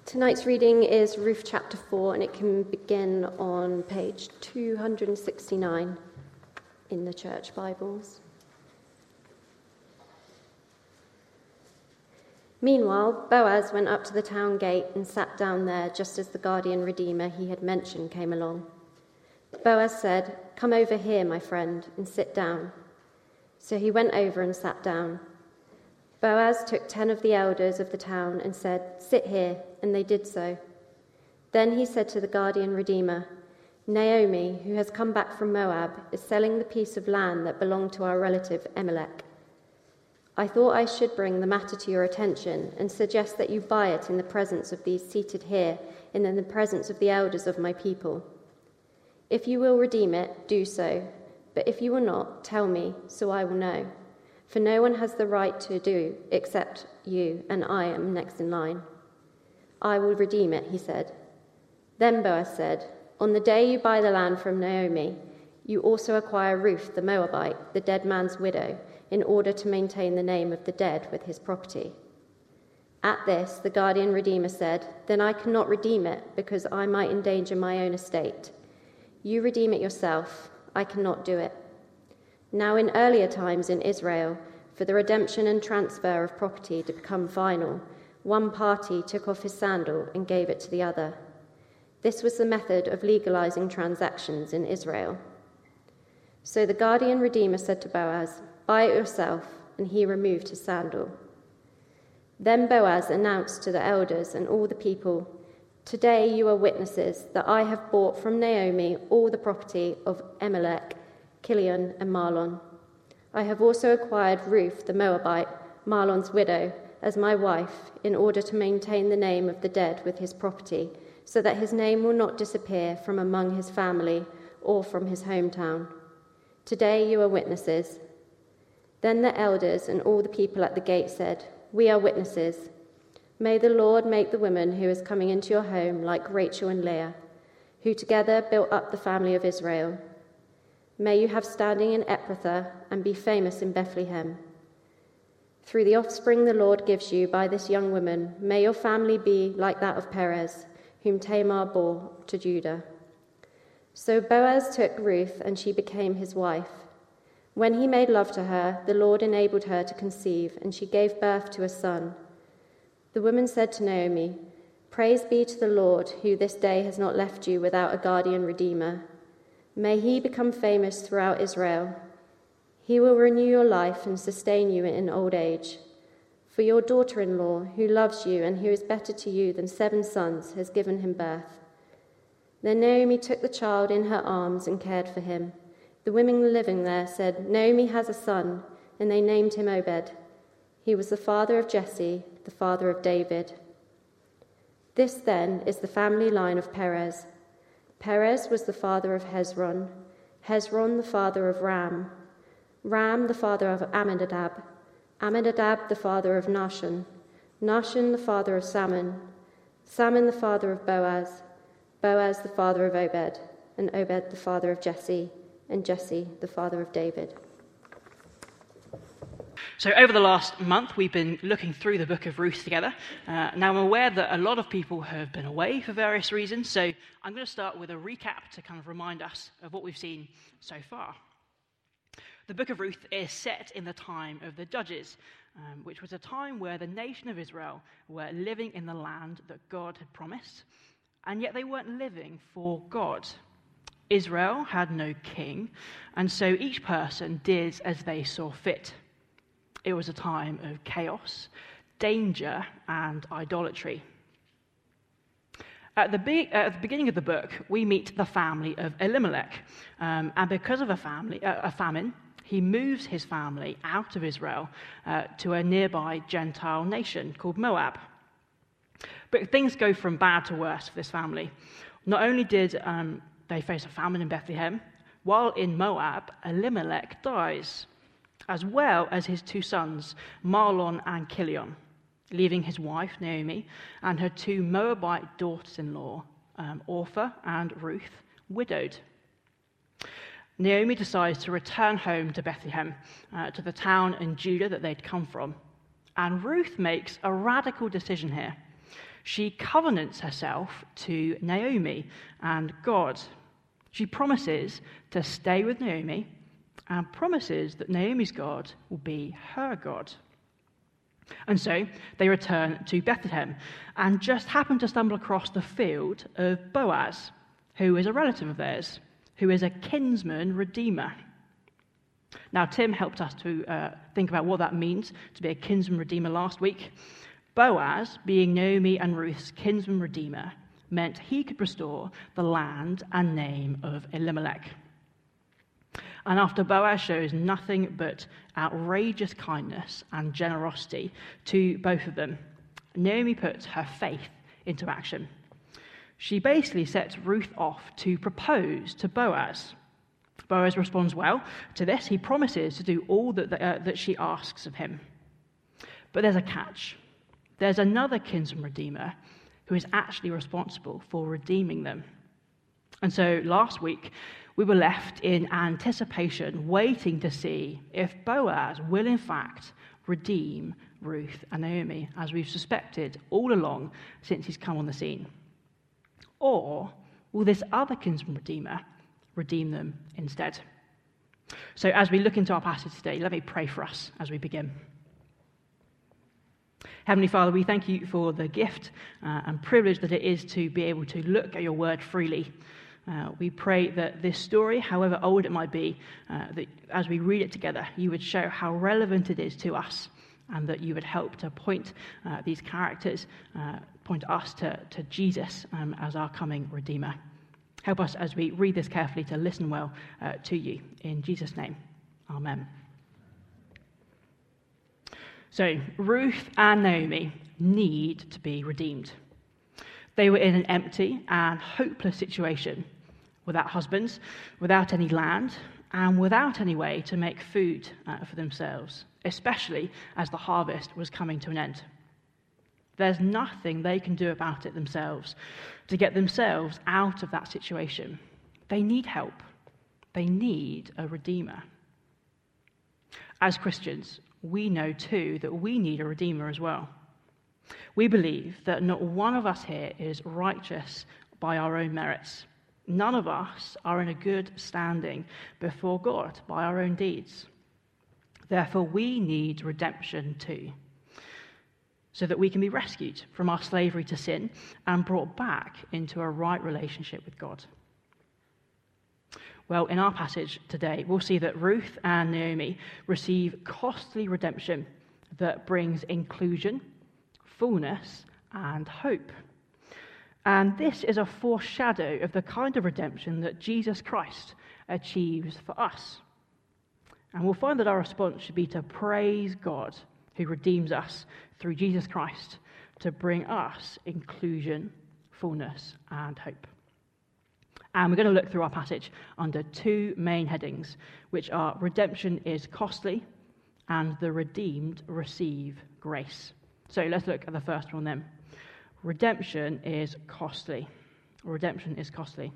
Tonight's reading is Ruth chapter 4, and it can begin on page 269 in the church Bibles. Meanwhile, Boaz went up to the town gate and sat down there just as the guardian redeemer he had mentioned came along. Boaz said, "Come over here, my friend, and sit down." So he went over and sat down. Boaz took 10 of the elders of the town and said, "Sit here," and they did so. Then he said to the guardian redeemer, "Naomi, who has come back from Moab, is selling the piece of land that belonged to our relative Elimelech. I thought I should bring the matter to your attention and suggest that you buy it in the presence of these seated here and in the presence of the elders of my people. If you will redeem it, do so, but if you will not, tell me, so I will know. For no one has the right to do except you, and I am next in line." "I will redeem it," he said. Then Boaz said, "On the day you buy the land from Naomi, you also acquire Ruth the Moabite, the dead man's widow, in order to maintain the name of the dead with his property." At this, the guardian redeemer said, "Then I cannot redeem it, because I might endanger my own estate. You redeem it yourself. I cannot do it." Now in earlier times in Israel, for the redemption and transfer of property to become final, one party took off his sandal and gave it to the other. This was the method of legalizing transactions in Israel. So the guardian redeemer said to Boaz, "Buy it yourself," and he removed his sandal. Then Boaz announced to the elders and all the people, "Today you are witnesses that I have bought from Naomi all the property of Elimelech, Chilion, and Mahlon. I have also acquired Ruth the Moabite, Mahlon's widow, as my wife, in order to maintain the name of the dead with his property, so that his name will not disappear from among his family or from his hometown. Today you are witnesses." Then the elders and all the people at the gate said, "We are witnesses. May the Lord make the woman who is coming into your home like Rachel and Leah, who together built up the family of Israel. May you have standing in Ephrathah and be famous in Bethlehem. Through the offspring the Lord gives you by this young woman, may your family be like that of Perez, whom Tamar bore to Judah." So Boaz took Ruth, and she became his wife. When he made love to her, the Lord enabled her to conceive, and she gave birth to a son. The woman said to Naomi, "Praise be to the Lord, who this day has not left you without a guardian redeemer. May he become famous throughout Israel. He will renew your life and sustain you in old age. For your daughter-in-law, who loves you and who is better to you than 7 sons, has given him birth." Then Naomi took the child in her arms and cared for him. The women living there said, "Naomi has a son," and they named him Obed. He was the father of Jesse, the father of David. This then is the family line of Perez. Perez was the father of Hezron, Hezron the father of Ram, Ram the father of Amminadab, Amminadab the father of Nahshon, Nahshon the father of Salmon, Salmon the father of Boaz, Boaz the father of Obed, and Obed the father of Jesse, and Jesse the father of David. So over the last month, we've been looking through the book of Ruth together. Now, I'm aware that a lot of people have been away for various reasons, so I'm going to start with a recap to kind of remind us of what we've seen so far. The book of Ruth is set in the time of the Judges, which was a time where the nation of Israel were living in the land that God had promised, and yet they weren't living for God. Israel had no king, and so each person did as they saw fit. It was a time of chaos, danger, and idolatry. At the beginning of the book, we meet the family of Elimelech, and because of a famine, he moves his family out of Israel to a nearby Gentile nation called Moab. But things go from bad to worse for this family. Not only did they face a famine in Bethlehem, while in Moab, Elimelech dies, as well as his 2 sons, Mahlon and Chilion, leaving his wife, Naomi, and her 2 Moabite daughters-in-law, Orpah and Ruth, widowed. Naomi decides to return home to Bethlehem, to the town in Judah that they'd come from. And Ruth makes a radical decision here. She covenants herself to Naomi and God. She promises to stay with Naomi and promises that Naomi's God will be her God. And so they return to Bethlehem and just happen to stumble across the field of Boaz, who is a relative of theirs, who is a kinsman redeemer. Now, Tim helped us to think about what that means to be a kinsman redeemer last week. Boaz, being Naomi and Ruth's kinsman redeemer, meant he could restore the land and name of Elimelech. And after Boaz shows nothing but outrageous kindness and generosity to both of them, Naomi puts her faith into action. She basically sets Ruth off to propose to Boaz. Boaz responds well to this. He promises to do all that she asks of him. But there's a catch. There's another kinsman redeemer who is actually responsible for redeeming them. And so last week, we were left in anticipation, waiting to see if Boaz will in fact redeem Ruth and Naomi, as we've suspected all along since he's come on the scene. Or will this other kinsman redeemer redeem them instead? So as we look into our passage today, let me pray for us as we begin. Heavenly Father, we thank you for the gift and privilege that it is to be able to look at your word freely. We pray that this story, however old it might be, that as we read it together, you would show how relevant it is to us, and that you would help to point these characters, point us to Jesus as our coming Redeemer. Help us as we read this carefully to listen well to you. In Jesus' name, amen. So, Ruth and Naomi need to be redeemed. They were in an empty and hopeless situation, without husbands, without any land, and without any way to make food for themselves, especially as the harvest was coming to an end. There's nothing they can do about it themselves to get themselves out of that situation. They need help. They need a redeemer. As Christians, we know too that we need a redeemer as well. We believe that not one of us here is righteous by our own merits. None of us are in a good standing before God by our own deeds. Therefore, we need redemption too, so that we can be rescued from our slavery to sin and brought back into a right relationship with God. Well, in our passage today, we'll see that Ruth and Naomi receive costly redemption that brings inclusion, fullness, and hope. And this is a foreshadow of the kind of redemption that Jesus Christ achieves for us. And we'll find that our response should be to praise God who redeems us through Jesus Christ to bring us inclusion, fullness, and hope. And we're going to look through our passage under two main headings, which are redemption is costly and the redeemed receive grace. So let's look at the first one then. Redemption is costly. Redemption is costly.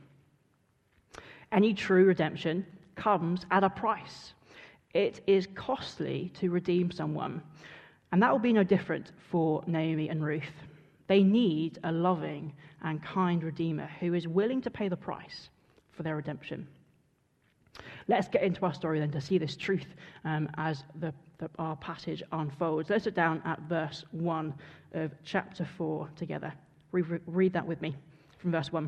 Any true redemption comes at a price. It is costly to redeem someone. And that will be no different for Naomi and Ruth. They need a loving and kind redeemer who is willing to pay the price for their redemption. Let's get into our story then to see this truth as our passage unfolds. Let's look down at verse 1 of chapter 4 together. Read that with me from verse 1.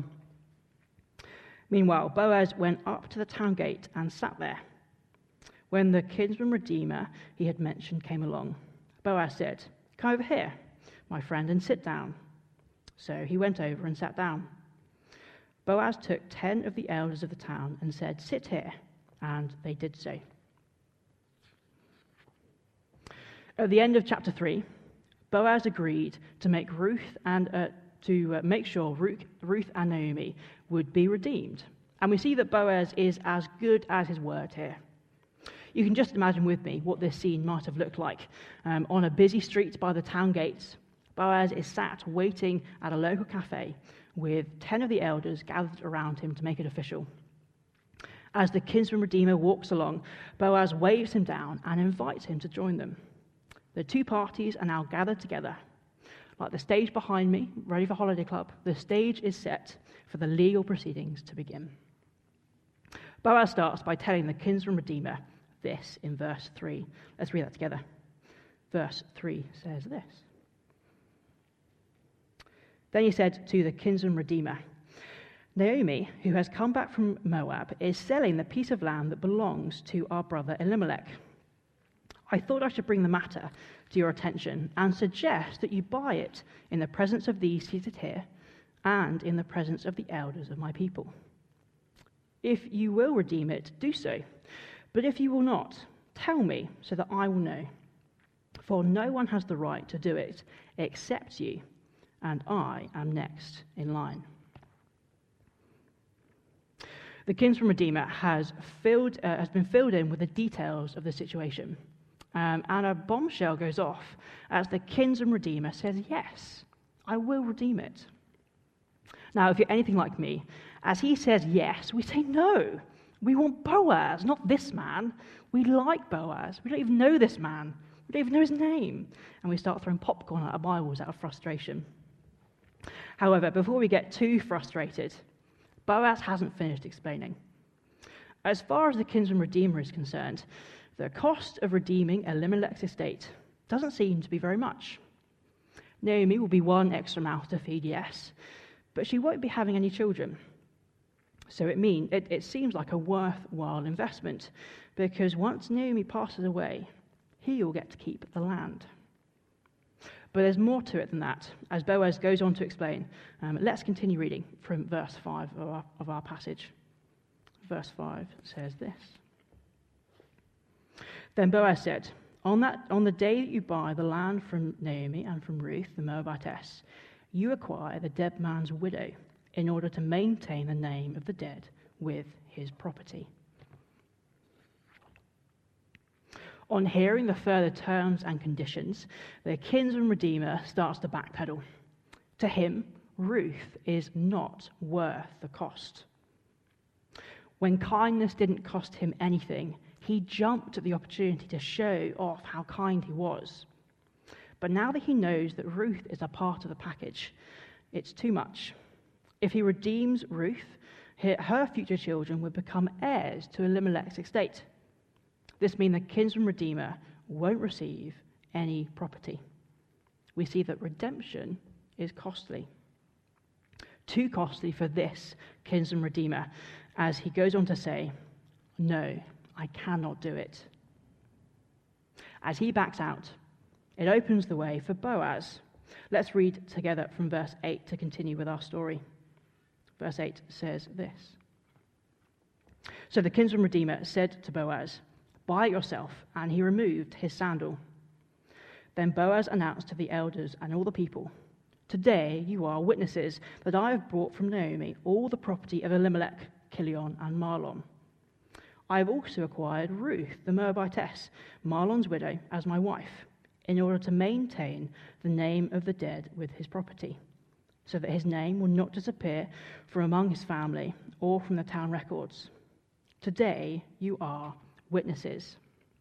Meanwhile, Boaz went up to the town gate and sat there. When the kinsman redeemer he had mentioned came along, Boaz said, "Come over here, my friend, and sit down." So he went over and sat down. Boaz took 10 of the elders of the town and said, "Sit here," and they did so. At the end of chapter 3, Boaz agreed to make make sure Ruth and Naomi would be redeemed. And we see that Boaz is as good as his word here. You can just imagine with me what this scene might have looked like. On a busy street by the town gates, Boaz is sat waiting at a local cafe with 10 of the elders gathered around him to make it official. As the kinsman redeemer walks along, Boaz waves him down and invites him to join them. The two parties are now gathered together. Like the stage behind me, ready for Holiday Club, the stage is set for the legal proceedings to begin. Boaz starts by telling the kinsman redeemer this in verse 3. Let's read that together. Verse 3 says this. Then he said to the kinsman redeemer, Naomi, who has come back from Moab, is selling the piece of land that belongs to our brother Elimelech. I thought I should bring the matter to your attention and suggest that you buy it in the presence of these seated here and in the presence of the elders of my people. If you will redeem it, do so. But if you will not, tell me so that I will know. For no one has the right to do it except you, and I am next in line. The kinsman redeemer has been filled in with the details of the situation. And a bombshell goes off as the kinsman redeemer says, yes, I will redeem it. Now, if you're anything like me, as he says yes, we say no. We want Boaz, not this man. We like Boaz. We don't even know this man. We don't even know his name. And we start throwing popcorn at our Bibles out of frustration. However, before we get too frustrated, Boaz hasn't finished explaining. As far as the kinsman redeemer is concerned, the cost of redeeming Elimelech's estate doesn't seem to be very much. Naomi will be one extra mouth to feed, yes, but she won't be having any children. So it seems like a worthwhile investment, because once Naomi passes away, he will get to keep the land. But there's more to it than that. As Boaz goes on to explain, let's continue reading from verse 5 of our passage. Verse 5 says this. Then Boaz said, on the day that you buy the land from Naomi and from Ruth, the Moabitess, you acquire the dead man's widow in order to maintain the name of the dead with his property. On hearing the further terms and conditions, the kinsman redeemer starts to backpedal. To him, Ruth is not worth the cost. When kindness didn't cost him anything, he jumped at the opportunity to show off how kind he was. But now that he knows that Ruth is a part of the package, it's too much. If he redeems Ruth, her future children would become heirs to Elimelech's estate. This means the kinsman redeemer won't receive any property. We see that redemption is costly. Too costly for this kinsman redeemer, as he goes on to say, no, I cannot do it. As he backs out, it opens the way for Boaz. Let's read together from verse 8 to continue with our story. Verse 8 says this. So the kinsman redeemer said to Boaz, buy it yourself, and he removed his sandal. Then Boaz announced to the elders and all the people, today you are witnesses that I have brought from Naomi all the property of Elimelech, Chilion, and Mahlon. I have also acquired Ruth, the Moabitess, Mahlon's widow, as my wife, in order to maintain the name of the dead with his property, so that his name will not disappear from among his family or from the town records. Today you are witnesses.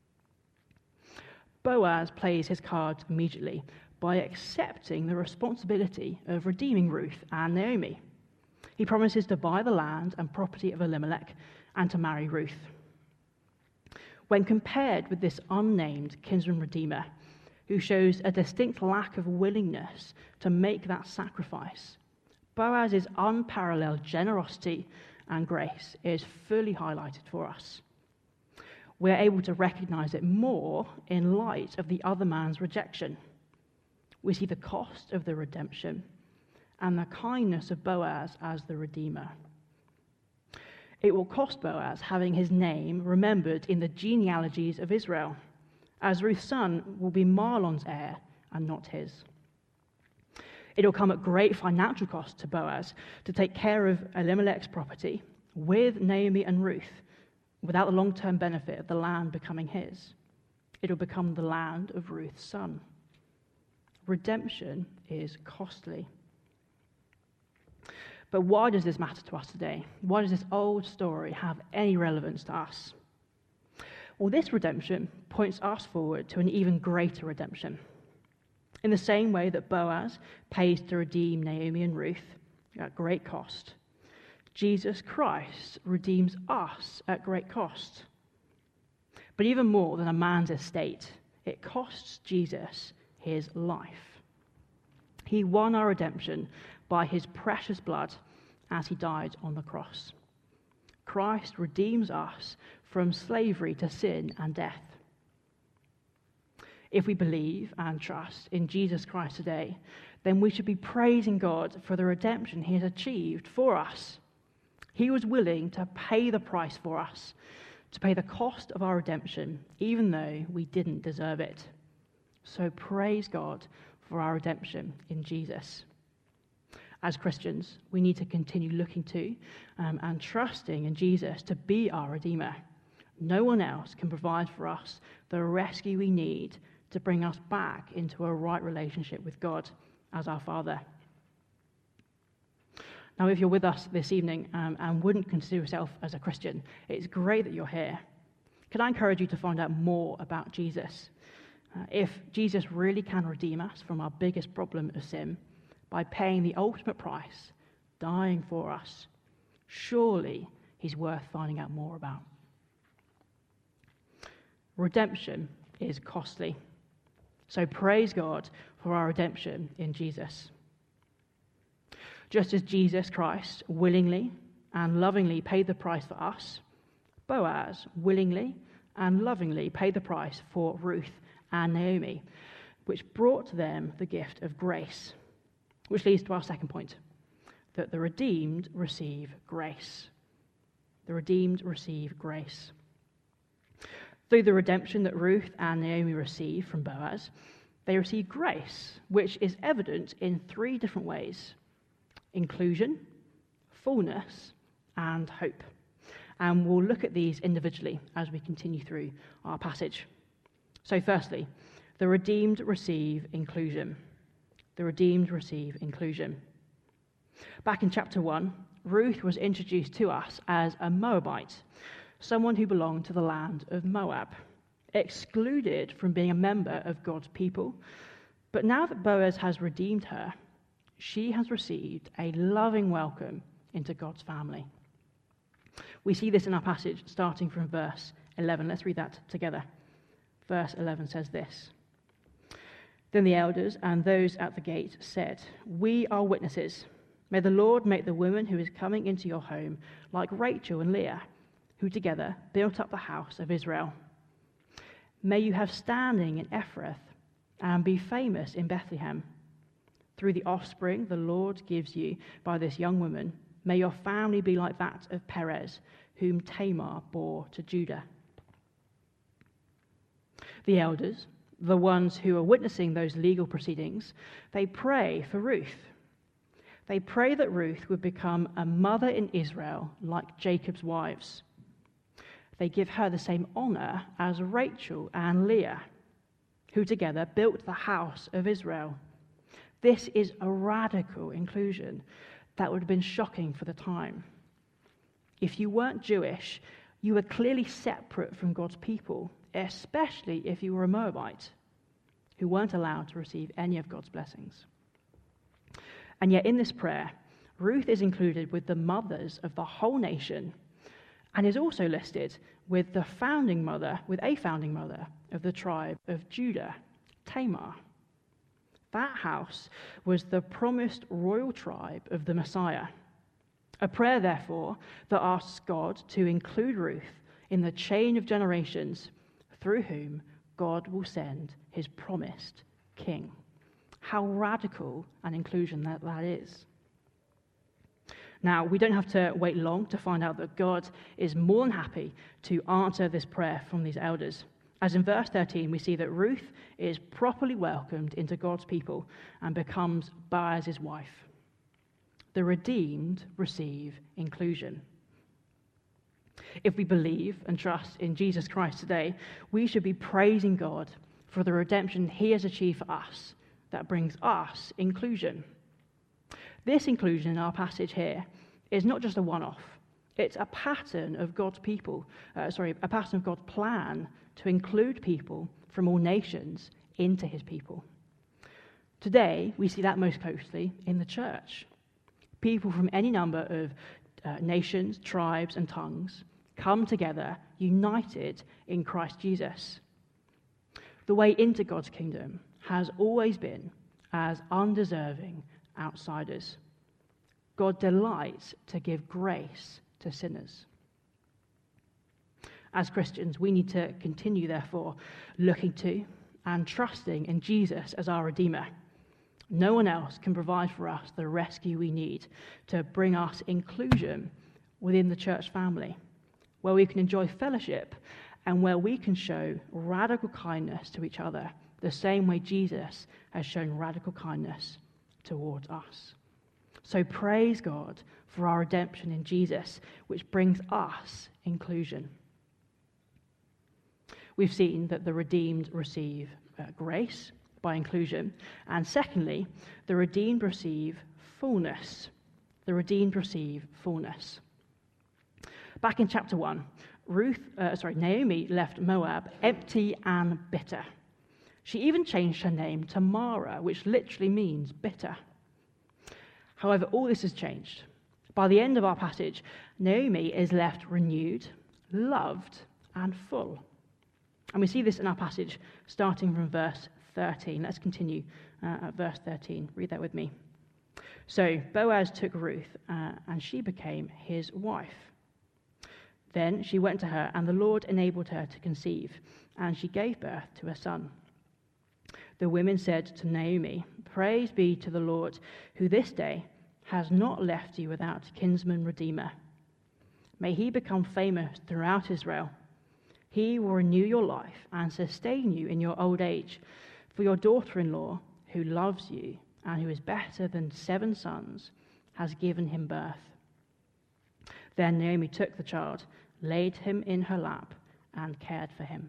Boaz plays his cards immediately by accepting the responsibility of redeeming Ruth and Naomi. He promises to buy the land and property of Elimelech and to marry Ruth. When compared with this unnamed kinsman redeemer, who shows a distinct lack of willingness to make that sacrifice, Boaz's unparalleled generosity and grace is fully highlighted for us. We're able to recognize it more in light of the other man's rejection. We see the cost of the redemption and the kindness of Boaz as the redeemer. It will cost Boaz having his name remembered in the genealogies of Israel, as Ruth's son will be Mahlon's heir and not his. It will come at great financial cost to Boaz to take care of Elimelech's property with Naomi and Ruth, without the long-term benefit of the land becoming his. It will become the land of Ruth's son. Redemption is costly. But why does this matter to us today? Why does this old story have any relevance to us? Well, this redemption points us forward to an even greater redemption. In the same way that Boaz pays to redeem Naomi and Ruth at great cost, Jesus Christ redeems us at great cost. But even more than a man's estate, it costs Jesus his life. He won our redemption by his precious blood as he died on the cross. Christ redeems us from slavery to sin and death. If we believe and trust in Jesus Christ today, then we should be praising God for the redemption he has achieved for us. He was willing to pay the price for us, to pay the cost of our redemption, even though we didn't deserve it. So praise God for our redemption in Jesus. As Christians, we need to continue looking to and trusting in Jesus to be our Redeemer. No one else can provide for us the rescue we need to bring us back into a right relationship with God as our Father. Now, if you're with us this evening and wouldn't consider yourself as a Christian, it's great that you're here. Can I encourage you to find out more about Jesus? If Jesus really can redeem us from our biggest problem of sin by paying the ultimate price, dying for us, surely he's worth finding out more about. Redemption is costly. So praise God for our redemption in Jesus. Just as Jesus Christ willingly and lovingly paid the price for us, Boaz willingly and lovingly paid the price for Ruth and Naomi, which brought to them the gift of grace. Which leads to our second point, that the redeemed receive grace. The redeemed receive grace. Through the redemption that Ruth and Naomi received from Boaz, they receive grace, which is evident in three different ways: inclusion, fullness, and hope. And we'll look at these individually as we continue through our passage. So firstly, the redeemed receive inclusion. The redeemed receive inclusion. Back in chapter 1, Ruth was introduced to us as a Moabite, someone who belonged to the land of Moab, excluded from being a member of God's people. But now that Boaz has redeemed her, she has received a loving welcome into God's family. We see this in our passage starting from verse 11. Let's read that together. Verse 11 says this: Then the elders and those at the gate said, "We are witnesses. May the Lord make the woman who is coming into your home like Rachel and Leah, who together built up the house of Israel. May you have standing in Ephrath and be famous in Bethlehem. Through the offspring the Lord gives you by this young woman, may your family be like that of Perez, whom Tamar bore to Judah." The elders, the ones who are witnessing those legal proceedings, they pray for Ruth. They pray that Ruth would become a mother in Israel like Jacob's wives. They give her the same honor as Rachel and Leah, who together built the house of Israel. This is a radical inclusion that would have been shocking for the time. If you weren't Jewish, you were clearly separate from God's people, especially if you were a Moabite, who weren't allowed to receive any of God's blessings. And yet in this prayer, Ruth is included with the mothers of the whole nation and is also listed with a founding mother of the tribe of Judah, Tamar. That house was the promised royal tribe of the Messiah. A prayer, therefore, that asks God to include Ruth in the chain of generations through whom God will send his promised king. How radical an inclusion that is. Now, we don't have to wait long to find out that God is more than happy to answer this prayer from these elders. As in verse 13, we see that Ruth is properly welcomed into God's people and becomes Boaz's wife. The redeemed receive inclusion. If we believe and trust in Jesus Christ today, we should be praising God for the redemption he has achieved for us that brings us inclusion. This inclusion in our passage here is not just a one-off. It's a pattern of God's a pattern of God's plan to include people from all nations into his people. Today, we see that most closely in the church. People from any number of nations, tribes, and tongues come together, united in Christ Jesus. The way into God's kingdom has always been as undeserving outsiders. God delights to give grace to sinners. As Christians, we need to continue, therefore, looking to and trusting in Jesus as our Redeemer. No one else can provide for us the rescue we need to bring us inclusion within the church family, where we can enjoy fellowship and where we can show radical kindness to each other, the same way Jesus has shown radical kindness towards us. So praise God for our redemption in Jesus, which brings us inclusion. We've seen that the redeemed receive grace by inclusion, and secondly, the redeemed receive fullness. The redeemed receive fullness. Back in chapter 1, Naomi left Moab empty and bitter. She even changed her name to Mara, which literally means bitter. However, all this has changed. By the end of our passage, Naomi is left renewed, loved, and full. And we see this in our passage starting from verse 13. Let's continue at verse 13. Read that with me. So Boaz took Ruth, and she became his wife. Then she went to her, and the Lord enabled her to conceive, and she gave birth to a son. The women said to Naomi, "Praise be to the Lord, who this day has not left you without kinsman redeemer. May he become famous throughout Israel. He will renew your life and sustain you in your old age. For your daughter-in-law, who loves you and who is better than 7 sons, has given him birth." Then Naomi took the child, laid him in her lap, and cared for him.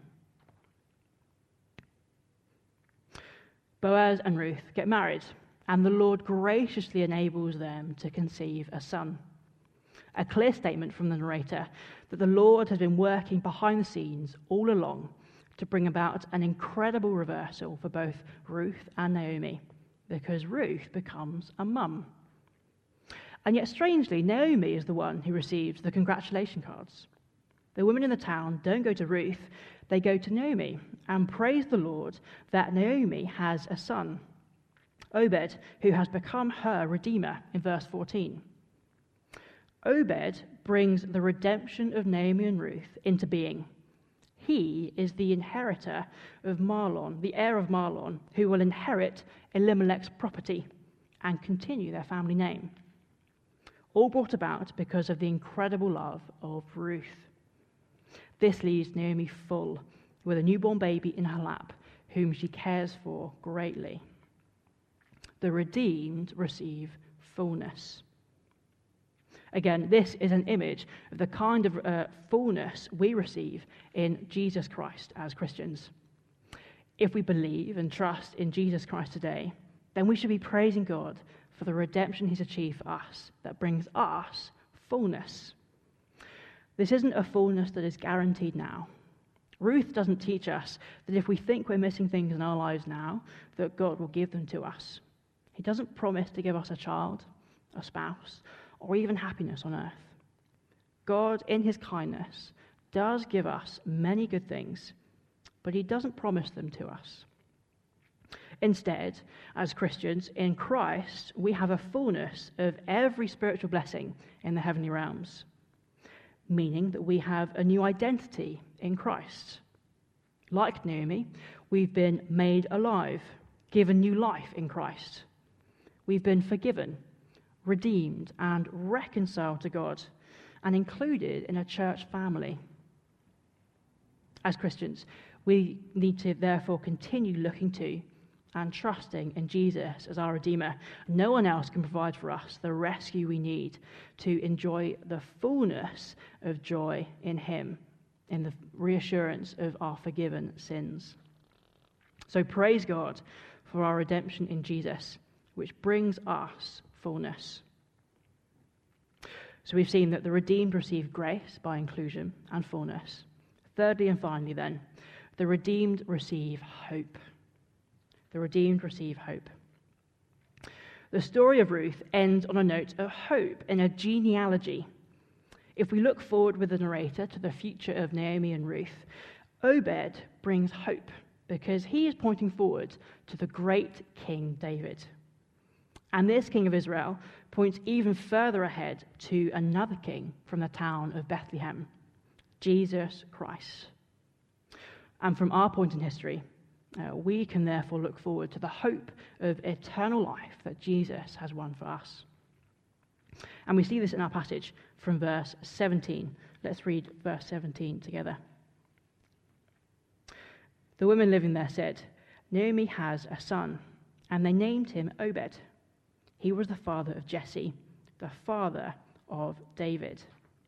Boaz and Ruth get married, and the Lord graciously enables them to conceive a son. A clear statement from the narrator that the Lord has been working behind the scenes all along to bring about an incredible reversal for both Ruth and Naomi, because Ruth becomes a mum. And yet, strangely, Naomi is the one who receives the congratulation cards. The women in the town don't go to Ruth, they go to Naomi and praise the Lord that Naomi has a son, Obed, who has become her redeemer in verse 14. Obed brings the redemption of Naomi and Ruth into being. He is the inheritor of Mahlon, the heir of Mahlon, who will inherit Elimelech's property and continue their family name. All brought about because of the incredible love of Ruth. This leaves Naomi full, with a newborn baby in her lap, whom she cares for greatly. The redeemed receive fullness. Again, this is an image of the kind of fullness we receive in Jesus Christ as Christians. If we believe and trust in Jesus Christ today, then we should be praising God for the redemption he's achieved for us that brings us fullness. This isn't a fullness that is guaranteed now. Ruth doesn't teach us that if we think we're missing things in our lives now, that God will give them to us. He doesn't promise to give us a child, a spouse, or even happiness on earth. God, in his kindness, does give us many good things, but he doesn't promise them to us. Instead, as Christians in Christ, we have a fullness of every spiritual blessing in the heavenly realms, meaning that we have a new identity in Christ. Like Naomi, we've been made alive, given new life in Christ. We've been forgiven, redeemed, and reconciled to God, and included in a church family. As Christians, we need to therefore continue looking to and trusting in Jesus as our Redeemer. No one else can provide for us the rescue we need to enjoy the fullness of joy in him, in the reassurance of our forgiven sins. So praise God for our redemption in Jesus, which brings us fullness. So we've seen that the redeemed receive grace by inclusion and fullness. Thirdly and finally then, the redeemed receive hope. The redeemed receive hope. The story of Ruth ends on a note of hope in a genealogy. If we look forward with the narrator to the future of Naomi and Ruth, Obed brings hope because he is pointing forward to the great King David. And this king of Israel points even further ahead to another king from the town of Bethlehem, Jesus Christ. And from our point in history, we can therefore look forward to the hope of eternal life that Jesus has won for us. And we see this in our passage from verse 17. Let's read verse 17 together. The women living there said, "Naomi has a son," and they named him Obed. He was the father of Jesse, the father of David.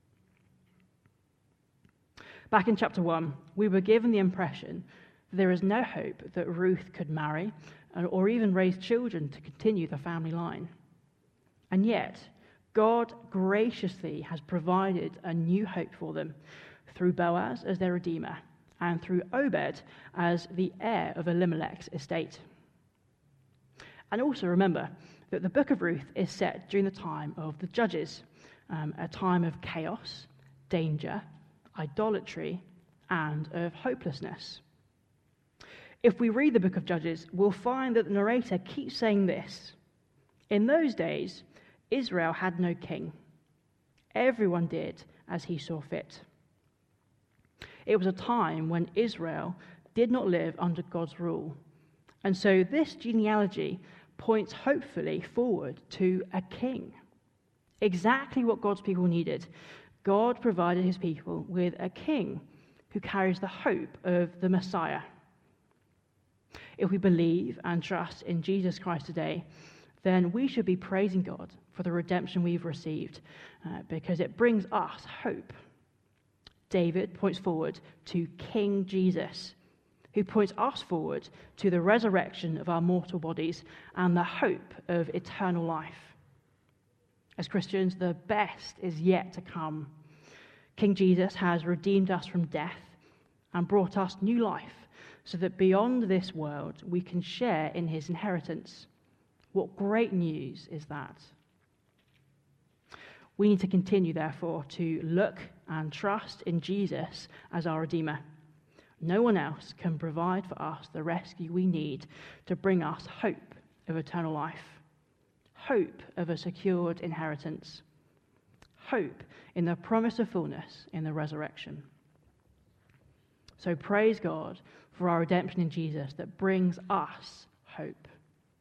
Back in chapter 1, we were given the impression that there is no hope that Ruth could marry or even raise children to continue the family line. And yet, God graciously has provided a new hope for them through Boaz as their redeemer and through Obed as the heir of Elimelech's estate. And also remember that the book of Ruth is set during the time of the Judges, a time of chaos, danger, idolatry, and of hopelessness. If we read the book of Judges, we'll find that the narrator keeps saying this. In those days, Israel had no king. Everyone did as he saw fit. It was a time when Israel did not live under God's rule. And so this genealogy points hopefully forward to a king. Exactly what God's people needed. God provided his people with a king who carries the hope of the Messiah. If we believe and trust in Jesus Christ today, then we should be praising God for the redemption we've received because it brings us hope. David points forward to King Jesus, who points us forward to the resurrection of our mortal bodies and the hope of eternal life. As Christians, the best is yet to come. King Jesus has redeemed us from death and brought us new life so that beyond this world we can share in his inheritance. What great news is that? We need to continue, therefore, to look and trust in Jesus as our Redeemer. No one else can provide for us the rescue we need to bring us hope of eternal life, hope of a secured inheritance, hope in the promise of fullness in the resurrection. So praise God for our redemption in Jesus that brings us hope.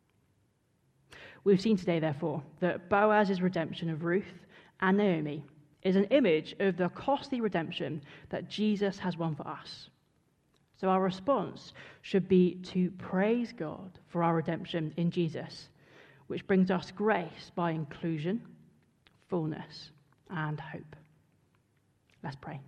We've seen today, therefore, that Boaz's redemption of Ruth and Naomi is an image of the costly redemption that Jesus has won for us. So our response should be to praise God for our redemption in Jesus, which brings us grace by inclusion, fullness, and hope. Let's pray.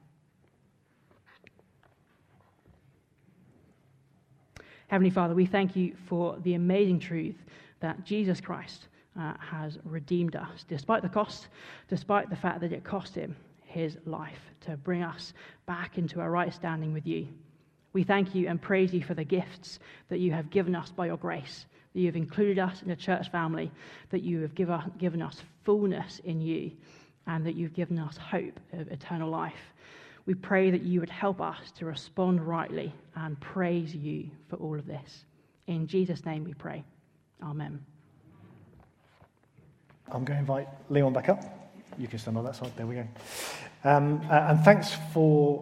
Heavenly Father, we thank you for the amazing truth that Jesus Christ has redeemed us, despite the cost, despite the fact that it cost him his life to bring us back into a right standing with you. We thank you and praise you for the gifts that you have given us by your grace, that you have included us in a church family, that you have given us fullness in you, and that you've given us hope of eternal life. We pray that you would help us to respond rightly and praise you for all of this. In Jesus' name we pray. Amen. I'm going to invite Leon back up. You can stand on that side. There we go. And thanks for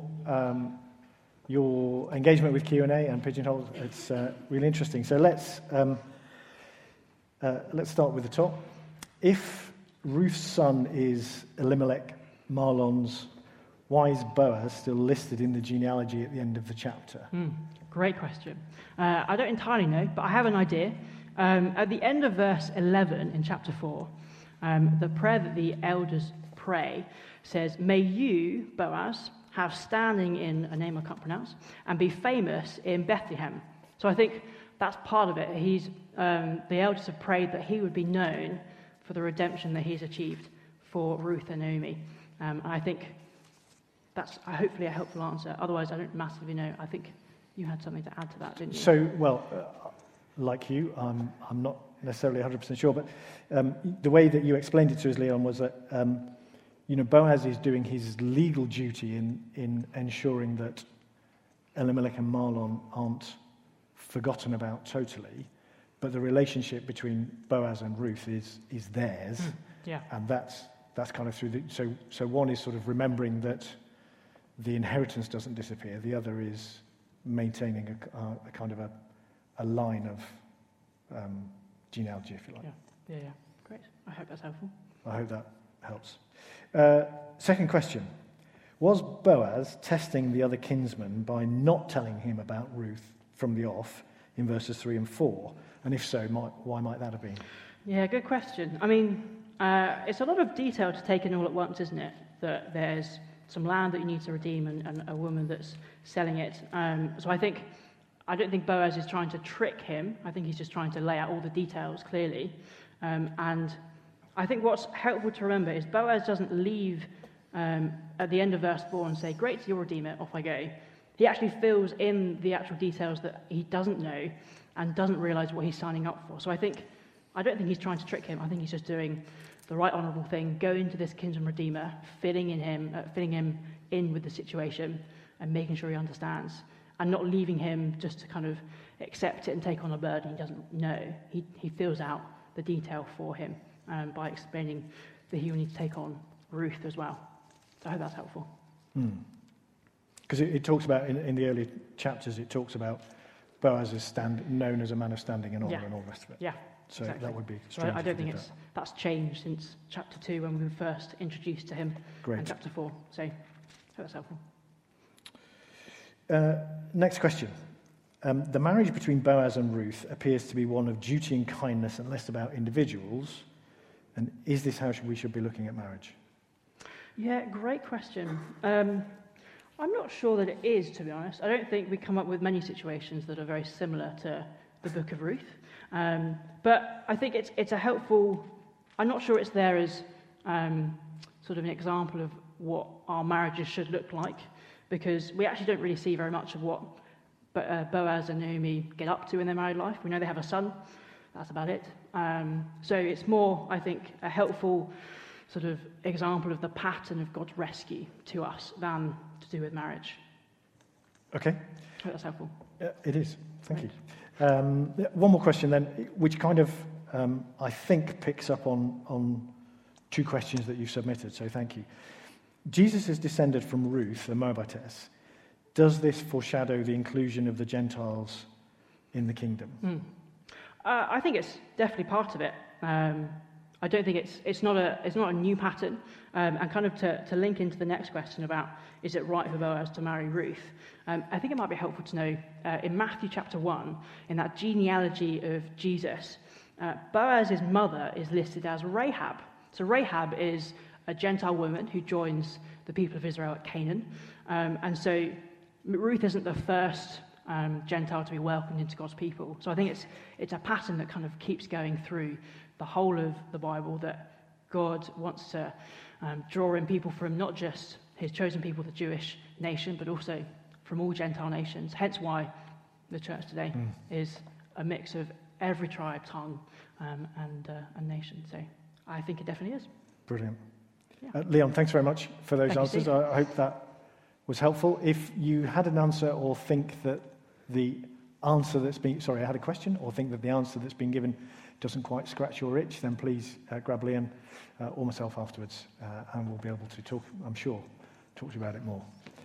your engagement with Q&A and Pigeonhole. It's really interesting. So let's start with the top. If Ruth's son is Elimelech, Mahlon's, why is Boaz still listed in the genealogy at the end of the chapter? Great question. I don't entirely know, but I have an idea. At the end of verse 11 in chapter 4, the prayer that the elders pray says, "May you, Boaz, have standing in a name I can't pronounce, and be famous in Bethlehem." So I think that's part of it. The elders have prayed that he would be known for the redemption that he's achieved for Ruth and Naomi. And I think that's hopefully a helpful answer. Otherwise, I don't massively know. I think you had something to add to that, didn't you? So, well, like you, I'm not necessarily 100% sure, but the way that you explained it to us, Leon, was that Boaz is doing his legal duty in ensuring that Elimelech and Mahlon aren't forgotten about totally, but the relationship between Boaz and Ruth is theirs, and that's kind of through the so one is sort of remembering that the inheritance doesn't disappear. The other is maintaining a kind of a line of genealogy, if you like. Yeah. Great. I hope that's helpful. I hope that helps. Second question. Was Boaz testing the other kinsman by not telling him about Ruth from the off in verses 3 and 4? And if so, why might that have been? Yeah, good question. I mean, it's a lot of detail to take in all at once, isn't it? That there's some land that you need to redeem and a woman that's selling it. So I don't think Boaz is trying to trick him. I think he's just trying to lay out all the details clearly. And I think what's helpful to remember is Boaz doesn't leave at the end of verse 4 and say, great, you're a redeemer, off I go. He actually fills in the actual details that he doesn't know and doesn't realize what he's signing up for. So I don't think he's trying to trick him. I think he's just doing the right honourable thing, go into this kinsman redeemer, fitting him in with the situation and making sure he understands, and not leaving him just to kind of accept it and take on a burden he doesn't know. He fills out the detail for him by explaining that he will need to take on Ruth as well. So I hope that's helpful. Because it talks about, in the early chapters, it talks about Boaz is known as a man of standing and honour and all the rest of it. Yeah. So exactly. that would be strange. I don't think that's changed since chapter 2 when we were first introduced to him. Great. And chapter 4. So I hope that's helpful. Next question. The marriage between Boaz and Ruth appears to be one of duty and kindness and less about individuals. And is this how we should be looking at marriage? Yeah, great question. I'm not sure that it is, to be honest. I don't think we come up with many situations that are very similar to the book of Ruth. But I think it's a helpful... I'm not sure it's there as sort of an example of what our marriages should look like, because we actually don't really see very much of what Boaz and Naomi get up to in their married life. We know they have a son. That's about it. So it's more, I think, a helpful sort of example of the pattern of God's rescue to us than to do with marriage. Okay. I hope that's helpful. It is. Thank you. One more question then, which kind of, I think, picks up on two questions that you've submitted, so thank you. Jesus is descended from Ruth, the Moabitess. Does this foreshadow the inclusion of the Gentiles in the kingdom? I think it's definitely part of it. I don't think it's not a new pattern. And kind of to link into the next question about is it right for Boaz to marry Ruth, I think it might be helpful to know in Matthew chapter 1, in that genealogy of Jesus, Boaz's mother is listed as Rahab. So Rahab is a Gentile woman who joins the people of Israel at Canaan. And so Ruth isn't the first Gentile to be welcomed into God's people. So I think it's a pattern that kind of keeps going through the whole of the Bible, that God wants to draw in people from not just his chosen people, the Jewish nation, but also from all Gentile nations. Hence why the church today is a mix of every tribe, tongue, and nation. So I think it definitely is. Brilliant. Yeah. Leon, thanks very much for those Thank answers. you, I hope that was helpful. If you had an answer or think that the answer that's been... Sorry, I had a question, or think that the answer that's been given doesn't quite scratch your itch, then please grab Leon or myself afterwards, and we'll be able to talk, I'm sure, talk to you about it more.